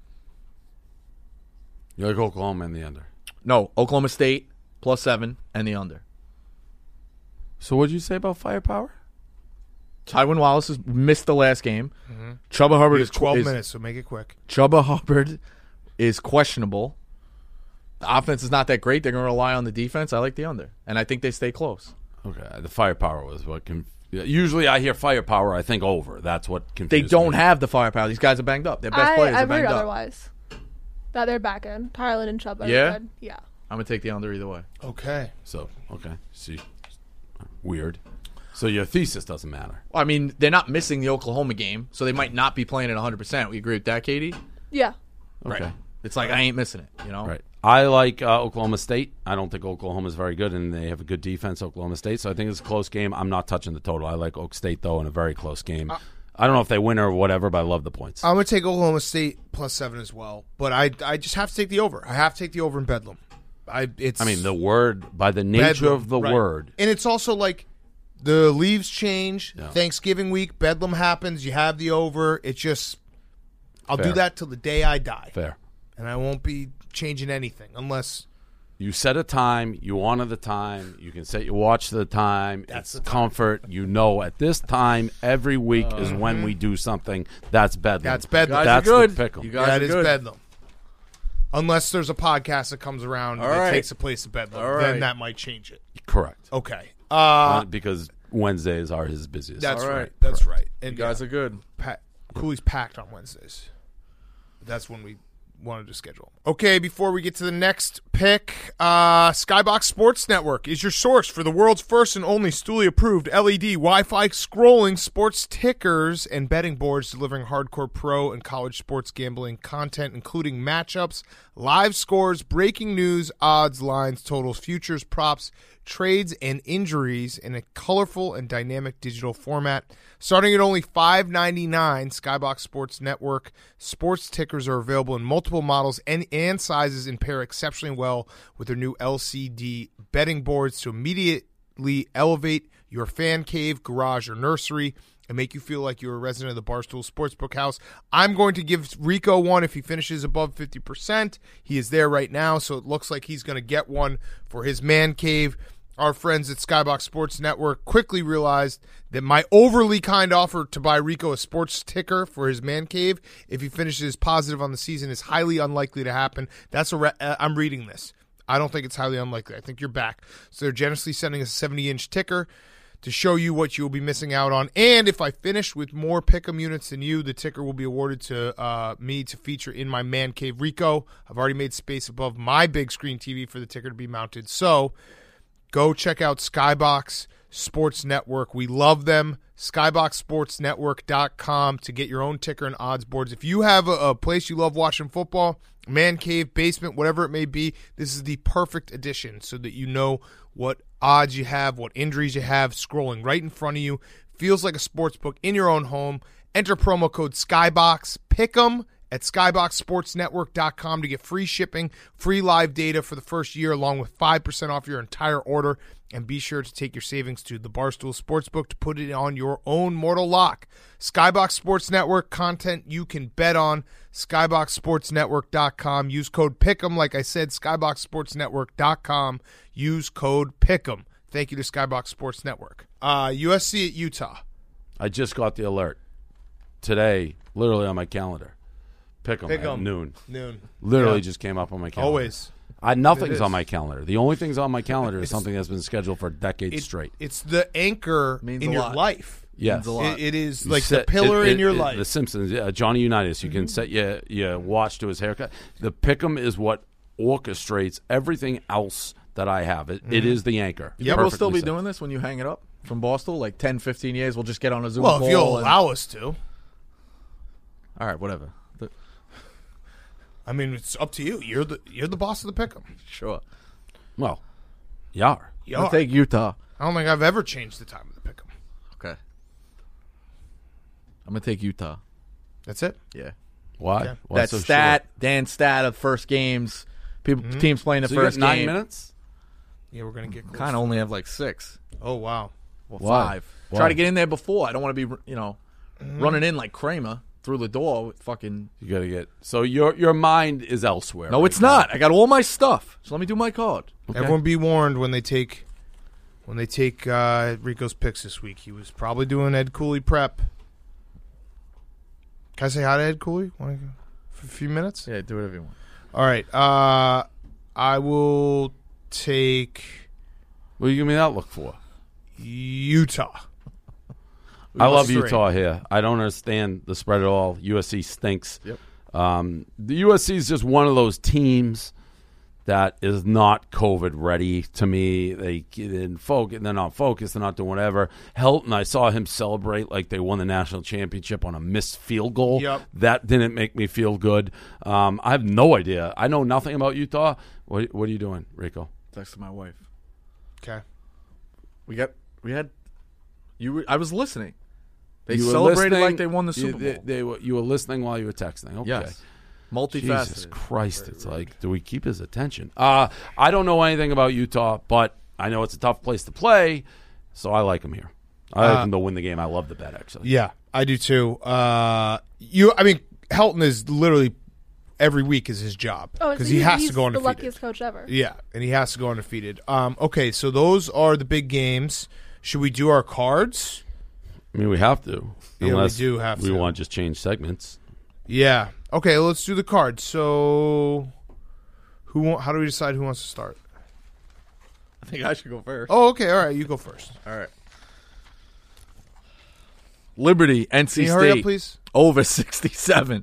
You like Oklahoma in the under. No, Oklahoma State plus 7 and the under. So what did you say about firepower? Tywin Wallace has missed the last game. Chubba Hubbard You is have 12 is- minutes, so make it quick. Chubba Hubbard is questionable. The offense is not that great. They're going to rely on the defense. I like the under, and I think they stay close. Okay, the firepower was what. Usually, I hear firepower. I think over. That's what They confused don't me. have the firepower. These guys are banged up. Their best players are I've heard banged up. otherwise. That they're back in. Tylen and Chubb are Yeah? good. Yeah. I'm going to take the under either way. Okay. So okay, see, weird. So your thesis doesn't matter. Well, I mean, they're not missing the Oklahoma game, so they might not be playing at 100%. We agree with that, Katie? Yeah. Okay, Right. It's like, I ain't missing it, you know? right. I like Oklahoma State. I don't think Oklahoma is very good, and they have a good defense, Oklahoma State. So I think it's a close game. I'm not touching the total. I like Oak State, though, in a very close game. I don't know if they win or whatever, but I love the points. I'm going to take Oklahoma State plus 7 as well, but I just have to take the over. I have to take the over in Bedlam. I mean, the word, by the nature Bedlam, of the right. word. And it's also like the leaves change. Yeah. Thanksgiving week, Bedlam happens. You have the over. It's just, I'll do Fair. that till the day I die. Fair. And I won't be changing anything unless You set a time. You honor the time. You can set your watch to the time. That's it's the time. comfort. You know, at this time every week is when we do something. That's Bedlam. that's Bedlam. Guys That's are the good. pick 'em. You guys That are is good. Bedlam. Unless there's a podcast that comes around All that right. takes the place of Bedlam, All then right. that might change it. Correct. Okay. Because Wednesdays are his busiest. That's All right. right. That's right. And You guys are good. Cooley's packed on Wednesdays. That's when we wanted to schedule. Okay, before we get to the next pick, Skybox Sports Network is your source for the world's first and only Stoolie-approved LED Wi-Fi scrolling sports tickers and betting boards, delivering hardcore pro and college sports gambling content, including matchups, live scores, breaking news, odds, lines, totals, futures, props, trades, and injuries in a colorful and dynamic digital format. Starting at only $5.99, Skybox Sports Network sports tickers are available in multiple models and sizes and pair exceptionally well with their new LCD betting boards to immediately elevate your fan cave, garage, or nursery and make you feel like you're a resident of the Barstool Sportsbook house. I'm going to give Rico one if he finishes above 50%. He is there right now, so it looks like he's going to get one for his man cave. Our friends at Skybox Sports Network quickly realized that my overly kind offer to buy Rico a sports ticker for his man cave if he finishes positive on the season is highly unlikely to happen. That's I'm reading this. I don't think it's highly unlikely. I think you're back. So they're generously sending us a 70-inch ticker to show you what you'll be missing out on. And if I finish with more pick'em units than you, the ticker will be awarded to me to feature in my man cave. Rico, I've already made space above my big screen TV for the ticker to be mounted. So go check out Skybox Sports Network. We love them. SkyboxSportsNetwork.com to get your own ticker and odds boards. If you have a place you love watching football, man cave, basement, whatever it may be, this is the perfect addition so that you know what odds you have, what injuries you have, scrolling right in front of you. Feels like a sports book in your own home. Enter promo code SKYBOX. Pick 'em at SkyboxSportsNetwork.com to get free shipping, free live data for the first year, along with 5% off your entire order. And be sure to take your savings to the Barstool Sportsbook to put it on your own mortal lock. Skybox Sports Network, content you can bet on. SkyboxSportsNetwork.com. Use code PICK'em. Like I said, SkyboxSportsNetwork.com. Use code PICK'em. Thank you to Skybox Sports Network. USC at Utah. I just got the alert today, literally on my calendar. Pick 'em at noon. Literally just came up on my calendar. Always. Nothing's on my calendar. The only thing's on my calendar is something that's been scheduled for decades straight. It's the anchor Means in a your lot. life. Yes. It is like the pillar in your life. The Simpsons, Johnny Unitas. You can set your watch to his haircut. The Pick'em is what orchestrates everything else that I have. It is the anchor. Yeah, we'll still be Perfectly doing this when you hang it up from Barstool, like 10, 15 years. We'll just get on a Zoom Well, call. if you'll and- allow us to. All right, whatever. I mean, it's up to you. You're the boss of the Pick'em. Sure. Well, Yar. I'll take Utah. I don't think I've ever changed the time of the Pick'em. Okay. I'm going to take Utah. That's it. Yeah. Why? Yeah. Why That so stat, Dan's stat of first games, teams playing the short? So you first got 9 game. minutes? Yeah, we're gonna get close. Kind of only have like 6 Oh wow. or Why? 5. Why? Try to get in there before. I don't want to be, running in like Kramer through the door with fucking. You got to get. So your mind is elsewhere. No, right it's now. not. I got all my stuff. So let me do my card. Okay. Everyone be warned when they take Rico's picks this week. He was probably doing Ed Cooley prep. Can I say hi to Ed Cooley? Want to go for a few minutes? Yeah, do whatever you want. All right. I will take What do you give me that look for? Utah. I love Straight. Utah here. I don't understand the spread at all. USC stinks. Yep. The USC is just one of those teams that is not COVID ready to me. They're not focused. They're not doing whatever. Helton, I saw him celebrate like they won the national championship on a missed field goal. Yep. That didn't make me feel good. I have no idea. I know nothing about Utah. What are you doing, Rico? Text to my wife. Okay. I was listening. They You were celebrated listening- like they won the Super Bowl. You were listening while you were texting. Okay. Yes. Multifaceted. Jesus Christ. It's like, do we keep his attention? I don't know anything about Utah, but I know it's a tough place to play, so I like him here. I like him to win the game. I love the bet, actually. Yeah, I do too. Helton is literally every week is his job Oh, because so he has he's to go the undefeated. luckiest coach ever. Yeah, and he has to go undefeated. Okay, so those are the big games. Should we do our cards? I mean, we have to. Yeah, we Unless do have we to. want to just change segments. Yeah. Okay, let's do the cards. So, how do we decide who wants to start? I think I should go first. Oh, okay. All right, you go first. All right. Liberty, NC Can you State. hurry up, please? Over 67.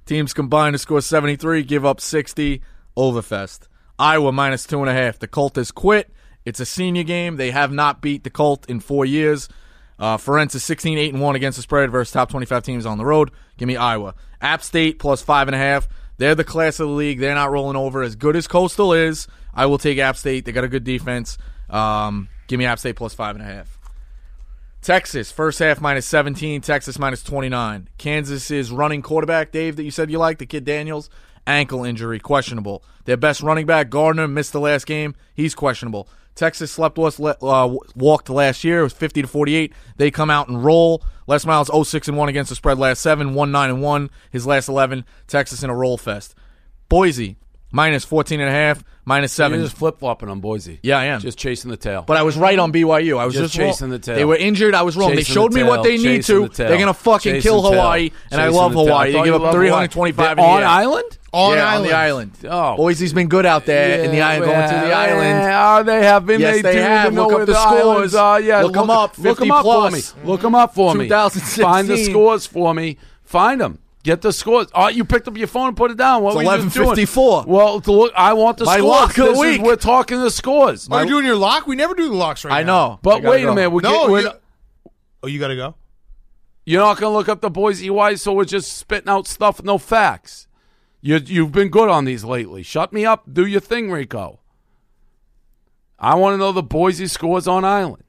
Teams combined to score 73, give up 60. Overfest. Iowa minus 2.5. The Colt has quit. It's a senior game. They have not beat the Colt in 4 years. Ferenc is 16-8-1 against the spread versus top 25 teams on the road. Give me Iowa. App State plus 5.5. They're the class of the league. They're not rolling over. As good as Coastal is, I will take App State. They got a good defense. Give me App State plus 5.5. Texas, first half minus 17. Texas minus 29. Kansas's running quarterback, Dave, that you said you like, the kid Daniels, ankle injury, questionable. Their best running back, Gardner, missed the last game. He's questionable. Texas walked last year. It was 50-48. They come out and roll. Les Miles 0-6-1 against the spread last 7, 1-9-1 his last 11. Texas in a roll fest. Boise minus 14.5, minus 7. You're just flip-flopping on Boise. Yeah, I am. Just chasing the tail. But I was right on BYU. I was just chasing wrong. the tail. They were injured. I was wrong. Chasing they showed the me tail. what they need Chasing to. the tail. They're going to fucking Chasing kill the tail. Hawaii, and I Chasing love the tail. Hawaii. I They thought give you up loved 325 in the on air. island? On yeah, island. on the island. Oh. Boise's been good out there in the island, going to the island. Oh, they have been. Yes, they do have. even know Look up where the islands scores. are. Yeah, Look 'em up. Look 50 them up plus. for me. Look them up for me. 2016. Find the scores for me. Find them. Get the scores. Oh, you picked up your phone and put it down. What It's were you just doing? 11:54. Well, to look, I want the My scores. lock of the This is- week. we're talking the scores. Are you doing your lock? We never do the locks right I now. know. But I gotta wait go. a minute. You got to go? You're not going to look up the Boise White, so we're just spitting out stuff with no facts. You've been good on these lately. Shut me up. Do your thing, Rico. I want to know the Boise scores on island.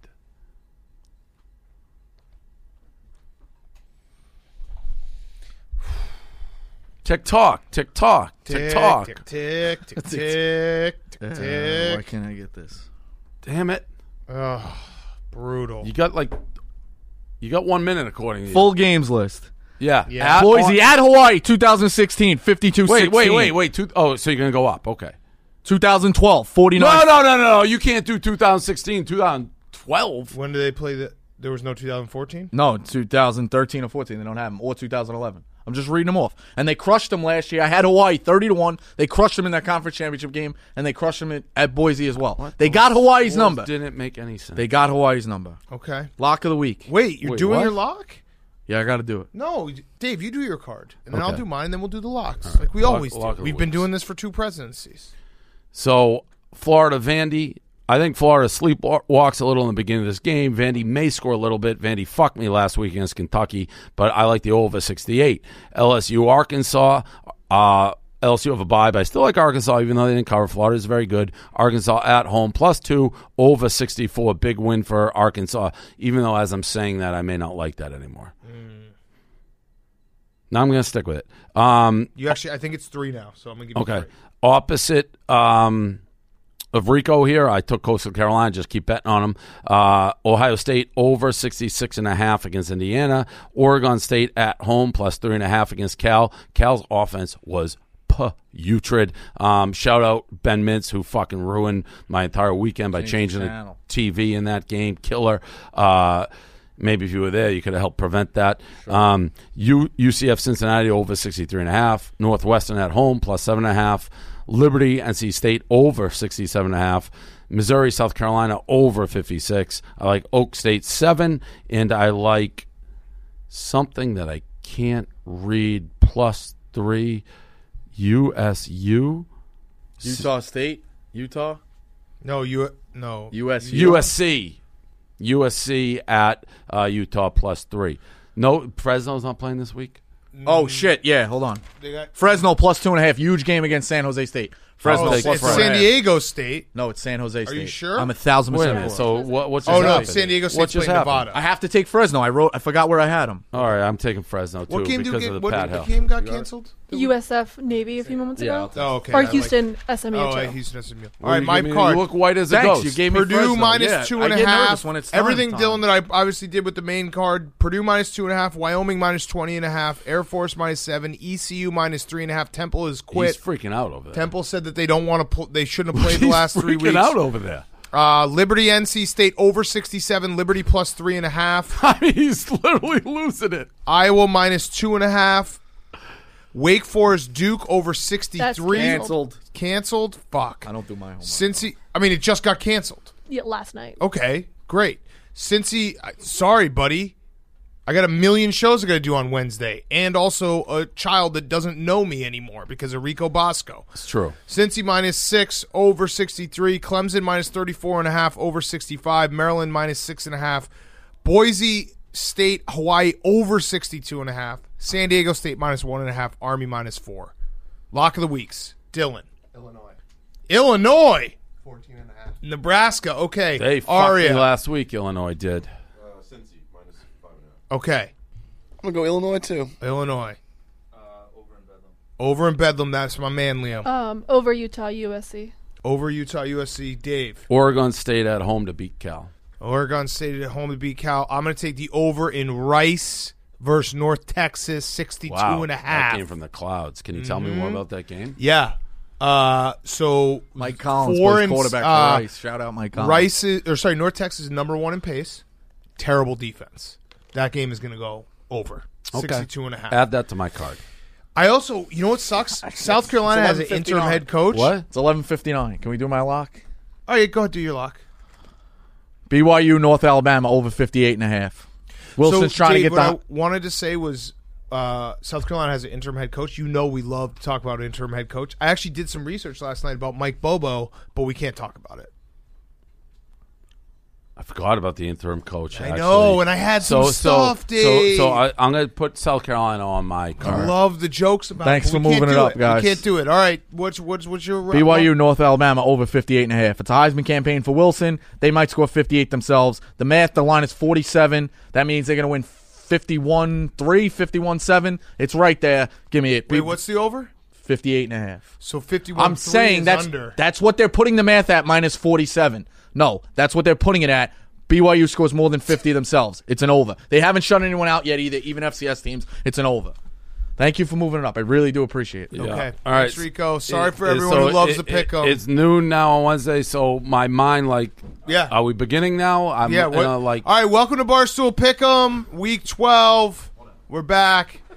Tick-tock, tick-tock, tick-tock. Tick, tick, tick, tick, tick, Why tick. can't I get this? Damn it. Oh, brutal. You got 1 minute according to you. Full games list. Yeah. Yeah. Boise at Hawaii, 2016, 52-16. Wait. So you're going to go up. Okay. 2012, 49. No. You can't do 2016, 2012. When did they play the? There was no 2014? No, 2013 or 14. They don't have them. Or 2011. I'm just reading them off. And they crushed them last year. I had Hawaii 30-1. They crushed them in that conference championship game, and they crushed them at Boise as well. They got Hawaii's number. Didn't make any sense. They got Hawaii's number. Okay. Lock of the week. Wait, you're doing what? your lock? Yeah, I got to do it. No, Dave, you do your card, and then I'll Okay. do mine, and then we'll do the locks, like we always lock of do. the We've been weeks. doing this for 2 presidencies. So, Florida, Vandy. I think Florida sleepwalks a little in the beginning of this game. Vandy may score a little bit. Vandy fucked me last week against Kentucky, but I like the over 68. LSU, Arkansas. LSU have a bye, but I still like Arkansas, even though they didn't cover. Florida is very good. Arkansas at home, +2, over 64. Big win for Arkansas, even though as I'm saying that, I may not like that anymore. Now I'm going to stick with it. You actually, I think it's 3 now, so I'm gonna give you Okay. 3. Opposite of Rico here, I took Coastal Carolina. Just keep betting on them. Ohio State over 66.5 against Indiana. Oregon State at home +3.5 against Cal. Cal's offense was putrid. Shout out Ben Mintz, who fucking ruined my entire weekend by changing the channel. TV in that game. Killer. Maybe if you were there, you could have helped prevent that. UCF Cincinnati over 63.5. Northwestern at home +7.5. Liberty, NC State over 67.5. Missouri, South Carolina over 56. I like Oak State 7, and I like something that I can't read +3. USU. Utah State? Utah? No, USU? USC at Utah +3. No, Fresno's not playing this week. Oh, shit. Yeah, hold on. They got, Fresno +2.5. Huge game against San Jose State. Fresno it's +1.5. San Diego State. No, it's San Jose State. you sure? I'm 1,000% Wait a minute. sure. So what's just Oh no, happened? it's San Diego What State's just playing happened? Nevada. I have to take Fresno. I forgot where I had them. All right, I'm taking Fresno too What game because of the what Pat Hill. game got canceled? USF Navy a few moments ago. Oh, okay. Or I like- Houston SMU. Oh, too. Houston SMU. What All right, you my give me? card. You look white as a Thanks. ghost. You gave me Purdue Fresno. minus Yeah, 2.5. I get nervous when it's time, Everything, Tom. Dylan, that I obviously did with the main card. Purdue minus 2.5. Wyoming minus 20.5. Air Force minus 7. ECU minus 3.5. Temple is quit. He's freaking out over there. Temple said that they don't want to. They shouldn't have played the last 3 freaking weeks. out over there. Liberty, NC State over 67. Liberty +3.5. I mean, he's literally losing it. Iowa minus 2.5. Wake Forest, Duke over 63. That's Canceled. Canceled. Fuck. I don't do my homework. Cincy. I mean, it just got canceled. Yeah, last night. Okay, great. Cincy. Sorry, buddy. I got a million shows I got to do on Wednesday, and also a child that doesn't know me anymore because of Rico Bosco. It's true. Cincy -6 over 63. Clemson -34.5 over 65. Maryland -6.5. Boise State, Hawaii over 62.5. San Diego State -1.5. Army -4. Lock of the weeks. Dylan. Illinois. 14.5. Nebraska. Okay. They fucked me Aria. last week, Illinois did. Cincy -5.5. Okay. I'm going to go Illinois, too. Illinois. Over in Bedlam. Over in Bedlam. That's my man, Liam. Over Utah, USC. Over Utah, USC. Dave. Oregon State at home to beat Cal. Oregon State at home to beat Cal. I'm going to take the over in Rice versus North Texas, 62.5. That came from the clouds. Can you tell me more about that game? Yeah. So Mike Collins four plays and, quarterback for Rice. Shout out Mike Collins. North Texas is number 1 in pace. Terrible defense. That game is going to go over. Okay. 62.5. Add that to my card. I also, you know what sucks? South Carolina has an interim head coach. What? It's 11:59. Can we do my lock? Oh, yeah, go ahead, do your lock. BYU, North Alabama, over 58.5. Wilson's trying Dave, to get what the. I wanted to say was South Carolina has an interim head coach. You know we love to talk about interim head coach. I actually did some research last night about Mike Bobo, but we can't talk about it. I forgot about the interim coach. I know, and I had some stuff, Dave. So I'm going to put South Carolina on my I card. love the jokes about Thanks it. but for we can't moving it do up, guys. We can't do it. All right, what's your BYU, North Alabama, over 58.5. It's a Heisman campaign for Wilson. They might score 58 themselves. The math, the line is 47. That means they're going to win 51-3, 51-7. It's right there. Give me it. Wait, what's the over? 58.5. So 51. I'm saying that's under. that's what they're putting the math at, minus 47. No, that's what they're putting it at. BYU scores more than 50 themselves. It's an over. They haven't shut anyone out yet either, even FCS teams. It's an over. Thank you for moving it up. I really do appreciate it. Yeah. Okay. All right. Thanks, Rico. Sorry for It- everyone so who loves it- to pick them. It's noon now on Wednesday, so my mind, Yeah. are we beginning now? I'm Yeah. All right. Welcome to Barstool Pick'em, Week 12. We're back.